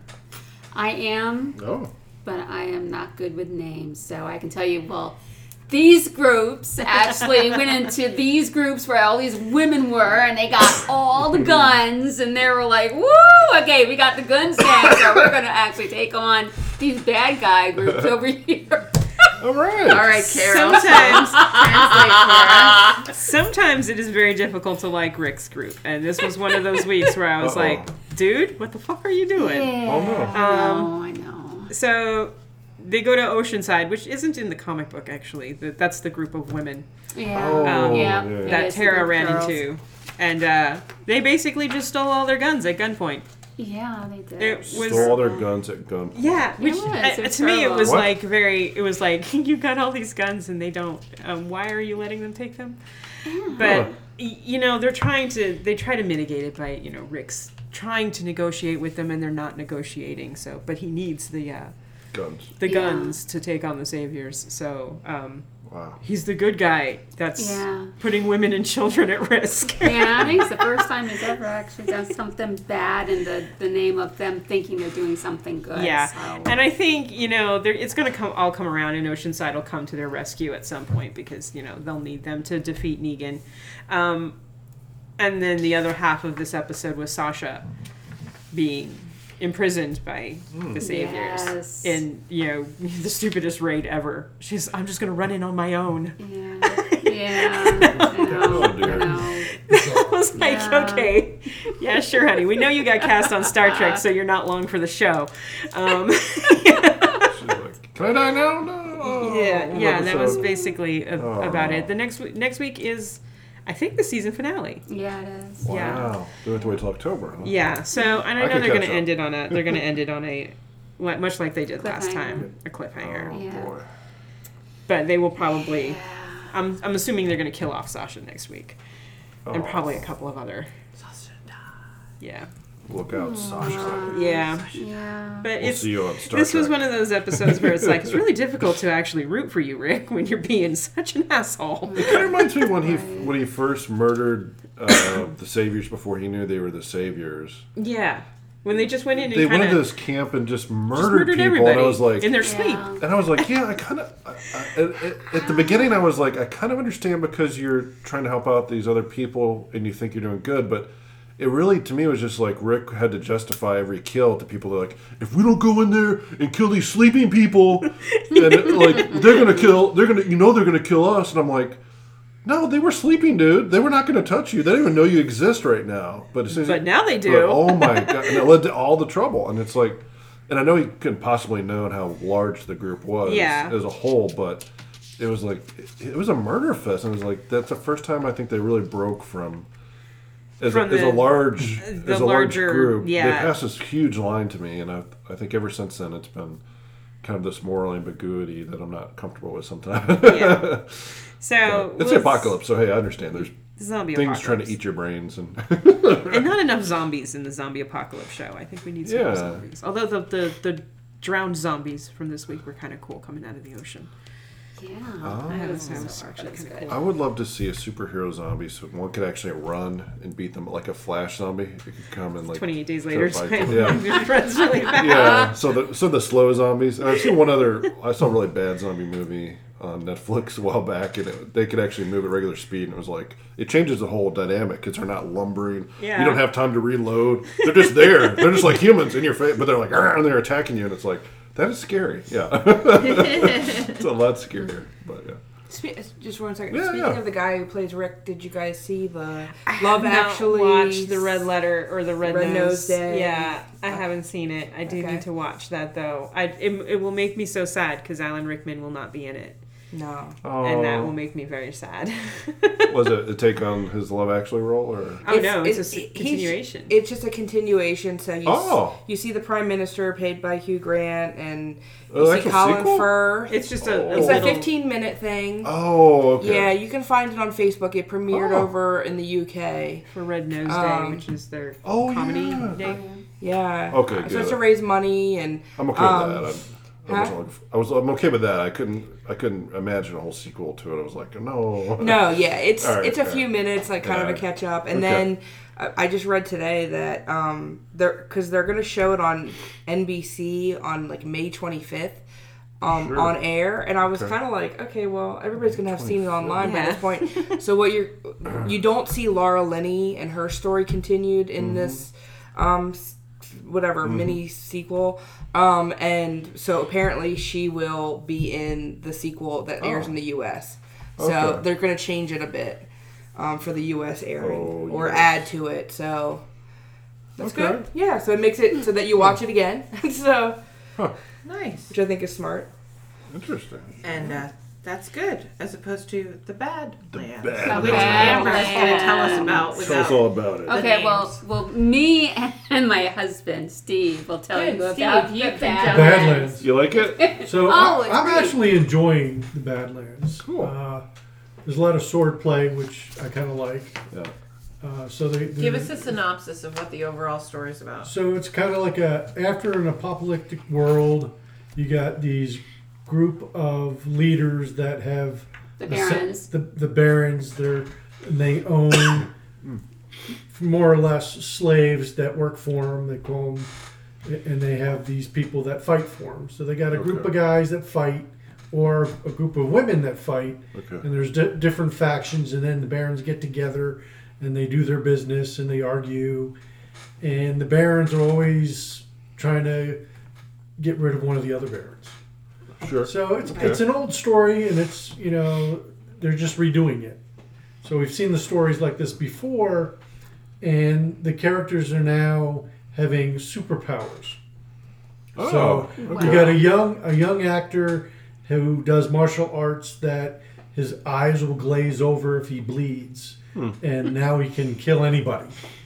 I am, Oh. but I am not good with names, so I can tell you, well, these groups actually went into these groups where all these women were, and they got all the guns, and they were like, woo, okay, we got the guns now, so we're going to actually take on these bad guy groups over here. All right. All right, Carol. Sometimes, Translate for us. sometimes it is very difficult to like Rick's group, and this was one of those weeks where I was Uh-oh. like, "Dude, what the fuck are you doing?" Yeah, Oh, no. I know, I know. So they go to Oceanside, which isn't in the comic book actually. That- That's the group of women Yeah, Oh, yeah, yeah. it that is the Tara good ran girls. into, and uh, they basically just stole all their guns at gunpoint. Yeah, they did. It was Stole all their guns at gunpoint. Yeah, which was. uh, It was to me it terrible. was What? like very. It was like you got all these guns and they don't. Um, why are you letting them take them? But Huh. y- you know they're trying to. They try to mitigate it by you know Rick's trying to negotiate with them and they're not negotiating. So, but he needs the uh, Guns. the Yeah. guns to take on the saviors. So um, Wow. he's the good guy that's Yeah. putting women and children at risk. Yeah, I think it's the first time he's ever actually done something bad in the, the name of them thinking they're doing something good. Yeah, So. and I think you know they're- it's going to come all come around, and Oceanside will come to their rescue at some point because you know they'll need them to defeat Negan. Um, and then the other half of this episode was Sasha being imprisoned by the saviors Yes. in you know the stupidest raid ever. She's I'm just going to run in on my own. Yeah, yeah, I know, Oh, dear. I know. I was like, Yeah. okay, yeah, sure, honey. We know you got cast on Star Trek, so you're not long for the show. Um, She's like, can I die now? No. Yeah, yeah, that was Episode. basically a, Oh. about it. The next week, next week is, I think, the season finale. Yeah, it is. Yeah, Wow. They have to wait till October, huh? yeah. So, and I I know could they're going catch to up. end it on a. They're going to end it on a, like- much like they did last Cliffhanger. time, a cliffhanger. Oh, Yeah. boy. But they will probably. I'm I'm assuming they're going to kill off Sasha next week, and Oh. probably a couple of other. Yeah, Look out, Sasha. yeah. Yeah. But We'll it's. see you on Star This Trek. was one of those episodes where it's like it's really difficult to actually root for you, Rick, when you're being such an asshole. It kind of reminds me when he when he first murdered uh, the saviors before he knew they were the saviors. Yeah, when they just went in and They kind went into of this camp and just murdered, murdered people, everybody and I was like, in their sleep. Yeah. and I was like, yeah, I kind of. At, at- at the beginning, I was like, I kind of understand because you're trying to help out these other people and you think you're doing good, but it really, to me, was just like Rick had to justify every kill to people. They're like, if we don't go in there and kill these sleeping people, and it, like they're gonna kill, they're gonna, you know, they're gonna kill us. And I'm like, no, they were sleeping, dude. They were not gonna touch you. They don't even know you exist right now. But as soon as But now they do. but, oh my god! And it led to all the trouble. And it's like, and I know he couldn't possibly known how large the group was Yeah. as a whole, but it was like it, it was a murder fest. And it was like that's the first time I think they really broke from. As, From a, as the- a large, the as a large larger- group, yeah. they passed this huge line to me, and I, I think ever since then it's been kind of this moral ambiguity that I'm not comfortable with sometimes. Yeah. So It's was- the apocalypse, so hey, I understand. There's Zombie things apocalypse. trying to eat your brains, and and not enough zombies in the zombie apocalypse show. I think we need some more Yeah. zombies. Although the, the the drowned zombies from this week were kind of cool coming out of the ocean. Yeah. Oh. I That was that was so actually that's kind of good. cool. I would love to see a superhero zombie so one could actually run and beat them like a Flash zombie. It could come and like Twenty-eight days try later, to bite time them. Yeah. runs really fast. Yeah, so the so the slow zombies. And I've seen one other. I saw a really bad zombie movie on Netflix a while back, and it, they could actually move at regular speed, and it was like it changes the whole dynamic because they're not lumbering. Yeah. You don't have time to reload. They're just there. They're just like humans in your face, but they're like "Arr," and they're attacking you, and it's like that is scary. Yeah, it's a lot scarier, but yeah. Spe- just one second. Yeah, Speaking yeah. of the guy who plays Rick, did you guys see the I Love have not Actually? watched the Red Letter or the Red, Red Nose. Nose Day. Yeah, I haven't seen it. I do Okay. need to watch that though. I it, it will make me so sad because Alan Rickman will not be in it. No. Oh. and that will make me very sad. Was it a take on his Love Actually role, or? Oh no, it's, it's a he's- continuation. It's just a continuation. So you Oh. s- you see the Prime Minister played by Hugh Grant, and you Oh, see actual Colin sequel? Firth. it's just a, a It's a little- fifteen minute thing. Oh, okay. Yeah, you can find it on Facebook. It premiered Oh. over in the U K. for Red Nose Day, Um, which is their oh, comedy yeah. day. Yeah. Okay, Uh, So good. it's to raise money and. I'm okay um, with that. I'm, I, huh? wasn't looking for- I was. I'm okay with that. I couldn't. I couldn't imagine a whole sequel to it. I was like, no. No, yeah, it's All right, it's a all few right. minutes, like kind of Yeah. a catch up, and Okay. then uh, I just read today that um they're because they're gonna show it on N B C on like May twenty-fifth. Um, Sure. on air, and I was Okay. kind of like, okay, well, everybody's gonna have seen it online by Yeah. this point. So what you're, you don't see Laura Linney and her story continued in Mm-hmm. this, um, s- whatever mini sequel, um, and so apparently she will be in the sequel that airs Oh. in the U S. So Okay. they're gonna change it a bit, um, for the U S airing Oh, or yes. add to it. So that's Okay. good. Yeah, so it makes it so that you watch it again. so. Nice. Which I think is smart. Interesting. And uh, that's good, as opposed to the bad land. bad Which land. Amber's going to tell us about Tell us without... all about it. Okay, well, names. well, me and my husband Steve will tell Good, you Steve, about you the can Badlands. jump Badlands. You like it? So Oh, I, it's I'm great. actually enjoying the Badlands. Cool. Uh, there's a lot of sword play, which I kind of like. Yeah. Uh, so they, they Give us a synopsis of what the overall story is about. So it's kind of like a after an apocalyptic world, you got these group of leaders that have The a se- Barons. the the barons. They're and they own more or less slaves that work for them. They call them, and they have these people that fight for them. So they got a group Okay. of guys that fight, or a group of women that fight, Okay. and there's di- different factions. And then the barons get together and they do their business and they argue, and the barons are always trying to get rid of one of the other barons. Sure. So it's Okay. it's an old story, and it's you know they're just redoing it. So we've seen the stories like this before, and the characters are now having superpowers. Oh, So okay. you got a young a young actor who does martial arts that his eyes will glaze over if he bleeds, Hmm. and now he can kill anybody.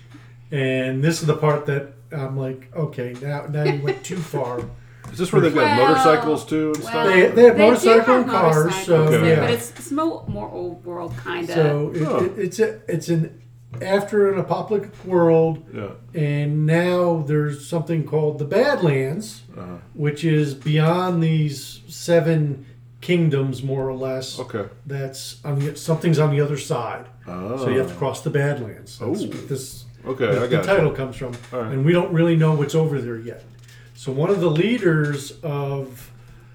And this is the part that I'm like, okay, now now you went too far. Is this where they've got Well, motorcycles too and well, stuff? They- they have do motorcycle have cars, motorcycles, so, Okay. yeah. but it's, it's more, more old world kind of. So it, Oh. it, it's a, it's an after an apocalyptic world, Yeah. and now there's something called the Badlands, Uh-huh. which is beyond these seven kingdoms, more or less. Okay. That's on the, something's on the other side. Oh. So you have to cross the Badlands. That's Oh. what this Okay, the, I the got title you. comes from, All right. and we don't really know what's over there yet. So one of the leaders of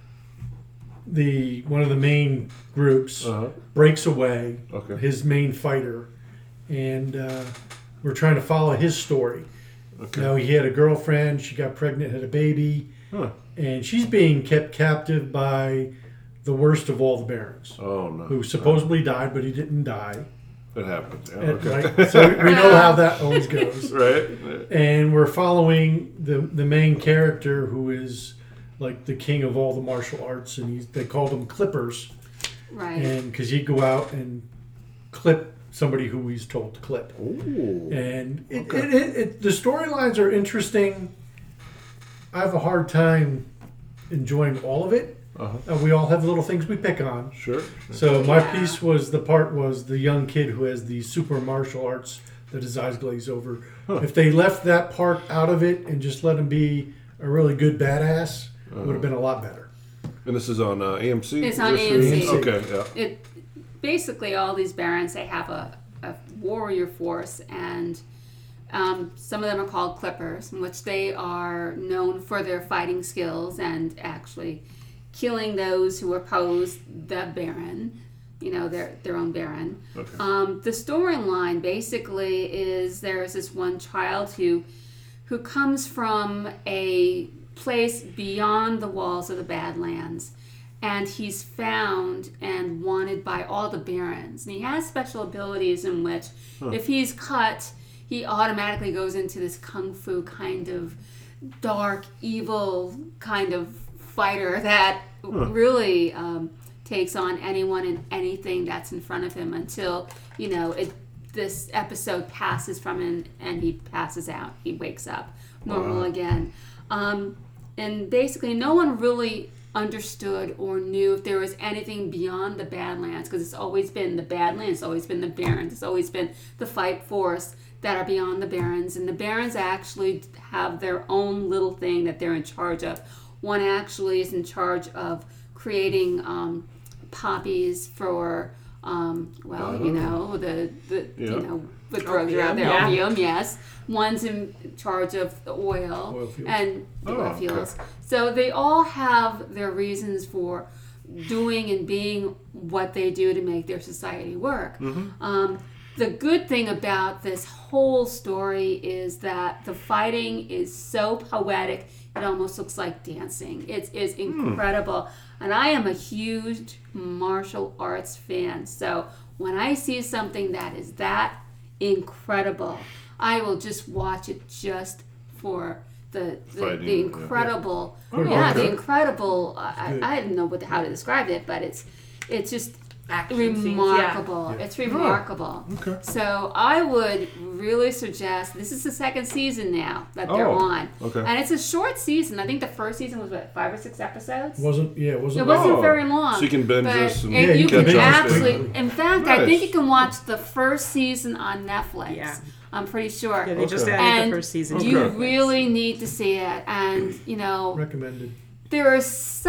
the one of the main groups Uh-huh. breaks away, Okay. his main fighter, and uh, we're trying to follow his story. Okay. Now he had a girlfriend, she got pregnant, had a baby, Huh. and she's being kept captive by the worst of all the barons, Oh no. who supposedly died, but he didn't die. It happens. Yeah, And, okay. right? So we know how that always goes. right. And we're following the the main character, who is like the king of all the martial arts, and he's, they called him Clippers, right. and because he'd go out and clip somebody who he's told to clip. Ooh. And it, Okay. it, it, it, the storylines are interesting. I have a hard time enjoying all of it. Uh-huh. Uh, we all have little things we pick on. Sure. So my Yeah. piece was the part was the young kid who has the super martial arts that his eyes glaze over. If they left that part out of it and just let him be a really good badass, it would have been a lot better. And this is on uh, A M C. It's on This A M C. is- Okay. Yeah. It basically all these barons, they have a, a warrior force, and um, some of them are called Clippers, in which they are known for their fighting skills and actually killing those who oppose the baron, you know, their their own baron. Okay. Um, the storyline basically is there's this one child who who comes from a place beyond the walls of the Badlands, and he's found and wanted by all the barons. And he has special abilities in which, if he's cut, he automatically goes into this kung fu kind of dark, evil kind of fighter that really um, takes on anyone and anything that's in front of him until, you know, it this episode passes from him and he passes out. He wakes up normal Wow. again. Um, and basically no one really understood or knew if there was anything beyond the Badlands, because it's always been the Badlands, it's always been the Barrens, it's always been the Fight Force that are beyond the Barrens. And the Barrens actually have their own little thing that they're in charge of. One actually is in charge of creating um, poppies for, um, well, you know, the, the Yeah. you know, the drugs are out there, yeah. opium, yes. One's in charge of the oil, Oil fields. and the Oh, oil okay. fields. So they all have their reasons for doing and being what they do to make their society work. Mm-hmm. Um, the good thing about this whole story is that the fighting is so poetic, it almost looks like dancing. It is incredible. And I am a huge martial arts fan. So when I see something that is that incredible, I will just watch it just for the the, Fighting, the yeah. incredible, Oh, yeah, okay. the incredible. I, good. I didn't know what how to describe it, but it's it's just Action scenes, yeah. remarkable. It's remarkable. Okay. So I would really suggest, this is the second season now that they're Oh, on. okay. And it's a short season. I think the first season was what, five or six episodes? Wasn't yeah, it wasn't. It wasn't Oh, very long. so you can binge but this and it- Yeah, you you can can binge this absolutely. quickly. In fact, I think Nice. you can watch the first season on Netflix. Yeah. I'm pretty sure. Yeah, they just Okay. added and the first season. to you Netflix. really need to see it. And you know, recommended. there are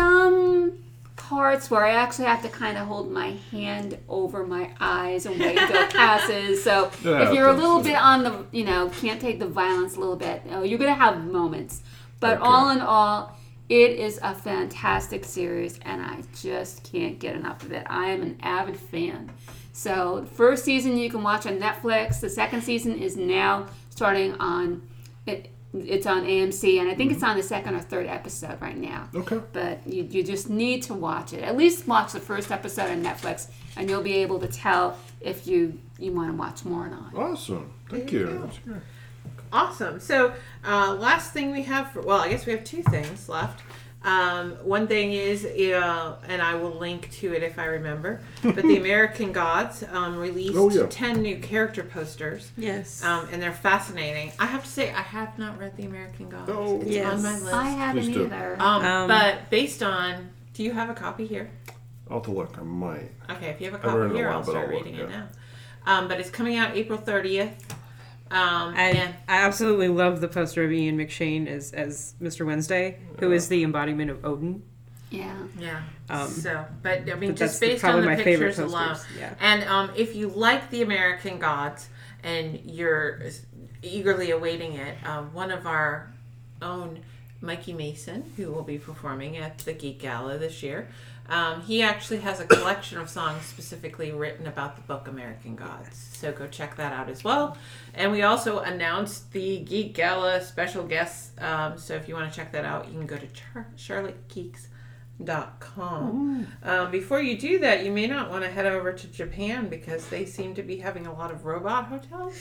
some parts where I actually have to kind of hold my hand over my eyes and wait until it passes. So Yeah, if you're a that's- little bit on the, you know, can't take the violence a little bit, you know, you're going to have moments. But Okay. all in all, it is a fantastic series, and I just can't get enough of it. I am an avid fan. So the first season you can watch on Netflix. The second season is now starting on it. It's on A M C, and I think it's on the second or third episode right now. Okay. But you, you just need to watch it. At least watch the first episode on Netflix, and you'll be able to tell if you, you want to watch more or not. Awesome. Thank you. That's great. Awesome. So, uh, last thing we have for, well, I guess we have two things left. Um, one thing is, uh, and I will link to it if I remember, but the American Gods um, released Oh, yeah. ten new character posters. Yes. Um, and they're fascinating. I have to say, I have not read the American Gods. Oh. It's Yes. on my list. I haven't Please do. either. um, Um, but based on, do you have a copy here? I'll have to look. I might. Okay, if you have a I haven't read copy it in a here, while, I'll but start I'll look, reading it yeah. now. Um, but it's coming out April thirtieth. Um, I, and I absolutely love the poster of Ian McShane as, as Mister Wednesday, who is the embodiment of Odin. Yeah. yeah. Um, so, but I mean, but just that's based probably on the my favorite pictures alone. posters, yeah. And um, if you like the American Gods and you're eagerly awaiting it, um, one of our own, Mikey Mason, who will be performing at the Geek Gala this year, um, he actually has a collection of songs specifically written about the book American Gods. So go check that out as well. And we also announced the Geek Gala special guests. Um, so if you want to check that out, you can go to Char- Charlotte Geeks. Dot com. Um, before you do that, you may not want to head over to Japan because they seem to be having a lot of robot hotels.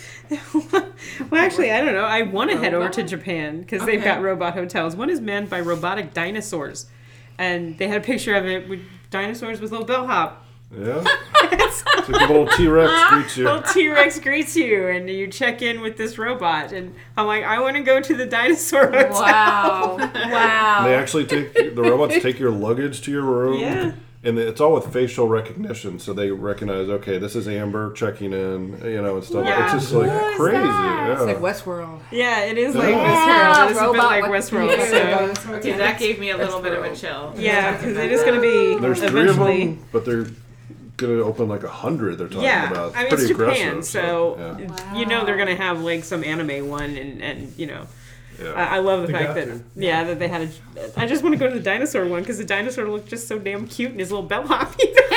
Well, actually, I don't know. I want to head over to Robot? Japan because they've Okay. got robot hotels. One is manned by robotic dinosaurs, and they had a picture of it with dinosaurs with little bellhop. Yeah. It's like a little T Rex greets you. Little T Rex greets you, and you check in with this robot. And I'm like, I want to go to the dinosaur hotel. Wow. Wow. They actually take the robots take your luggage to your room. Yeah. And it's all with facial recognition, so they recognize, okay, this is Amber checking in, you know, and stuff. Yeah. It's just like What is crazy. that? It's Yeah. like Westworld. Yeah, it is like Yeah. Westworld. It's a bit Robot like with- Westworld. Yeah. So. Okay, that gave me a little bit of a chill. Yeah, because it is going to be There's three of eventually. them, but they're going to open like a hundred. They're talking Yeah, about. I mean Pretty it's Japan, aggressive. so yeah. you know they're gonna have like some anime one, and and you know, Yeah. I, I love the They fact got that to. yeah that they had a. I just want to go to the dinosaur one because the dinosaur looked just so damn cute in his little bellhop.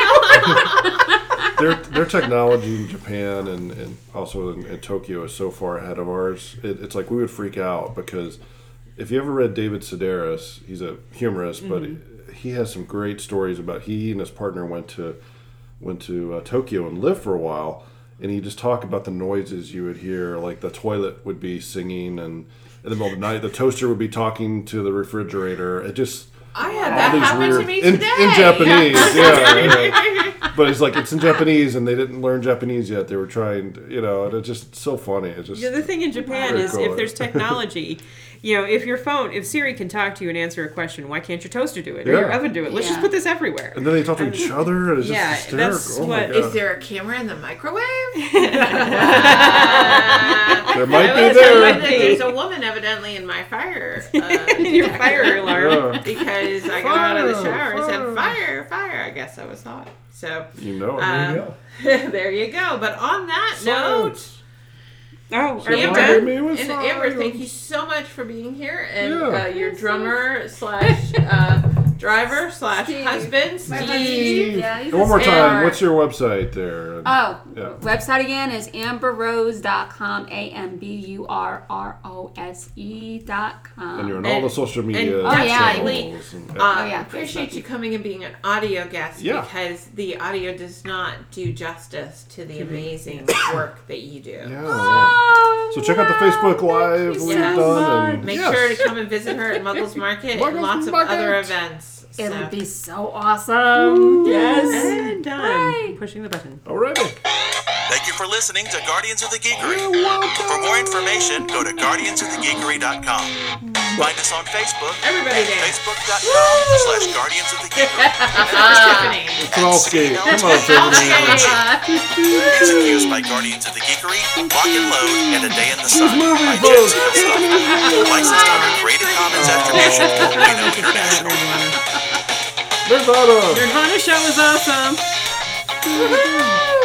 their their technology in Japan and, and also in, in Tokyo is so far ahead of ours. It, it's like we would freak out because if you ever read David Sedaris, he's a humorist, but he, he has some great stories about he and his partner went to went to uh, Tokyo and lived for a while, and he just talked about the noises you would hear, like the toilet would be singing, and in the middle of the night the toaster would be talking to the refrigerator. It just I had all that these happen weird to me in, today. in Japanese. yeah, yeah. But it's like it's in Japanese, and they didn't learn Japanese yet. They were trying, to, you know, and it's just so funny. It's just Yeah, the thing in Japan very is cool. if there's technology, you know, if your phone, if Siri can talk to you and answer a question, why can't your toaster do it or Yeah. your oven do it? Let's Yeah. just put this everywhere. And then they talk to each other, and it's Yeah, just hysterical. that's oh my what- God. Is there a camera in the microwave? There might I be will tell you there. that There's a woman evidently in my fire. Uh, Your fire alarm. Yeah. because I got out of the Fire, shower and said fire. fire, fire. I guess I was hot. So You know it. um, go. there you go. But on that note, Science. Oh, are we Amber, Fire done? me with and Amber, science. thank you so much for being here, and Yeah. uh, your drummer slash uh, driver slash Steve. husband, Steve. Steve. Yeah, he's And one more a time, star. what's your website there? Oh, Yeah. website again is amber rose dot com, A M B U R R O S E dot com. And you're on all And- the social and media Oh, yeah. channels. And, Uh, Oh, yeah, appreciate Facebook. you coming and being an audio guest Yeah. because the audio does not do justice to the amazing work that you do. yeah. Oh, So check out the Facebook Live we've Yes. done. And Make yes. sure to come and visit her at Muggles Market Muggles and lots Market. of other events. It So- would be so awesome. Yes. And I'm Right. pushing the button. Alrighty. Thank you for listening to Guardians of the Geekery. For more information, go to guardians of the geekery dot com. Find us on Facebook Everybody at dance. facebook.com slash guardians of the geekery. Tiffany. It's an all skate. Come on, Tiffany. Music used by Guardians of the Geekery, Lock and Load, and A Day in the Sun movie, by folks. Jen Stuff. Licensed under Creative Commons Attribution, Lino International. Nirvana. Your Hana show was awesome. Woohoo!